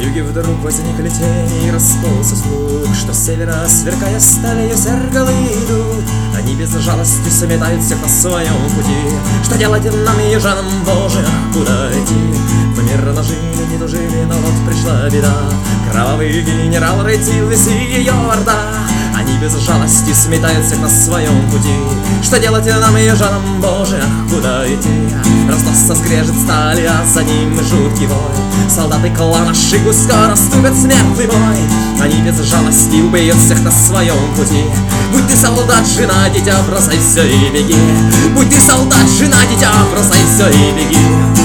юге вдруг возникли тени, и расползся слух, что с севера, сверкая сталью, зеркалы идут. Они без жалости сметают всех на своем пути. Что делать нам, ежанам, Боже, куда идти? Мы мирно жили, не тужили, но вот пришла беда. Кровавый генерал Ретивис и ее орда. Они без жалости сметают всех на своем пути. Что делать нам, ежанам, Боже, куда идти? Раздастся скрежет стали, а за ним жуткий вой. Солдаты клана Шигу скоро вступят в смертный бой. Они без жалости убьют всех на своем пути. Будь ты солдат, жена, дитя, бросай все и беги. Будь ты солдат, жена, дитя, бросай все и беги.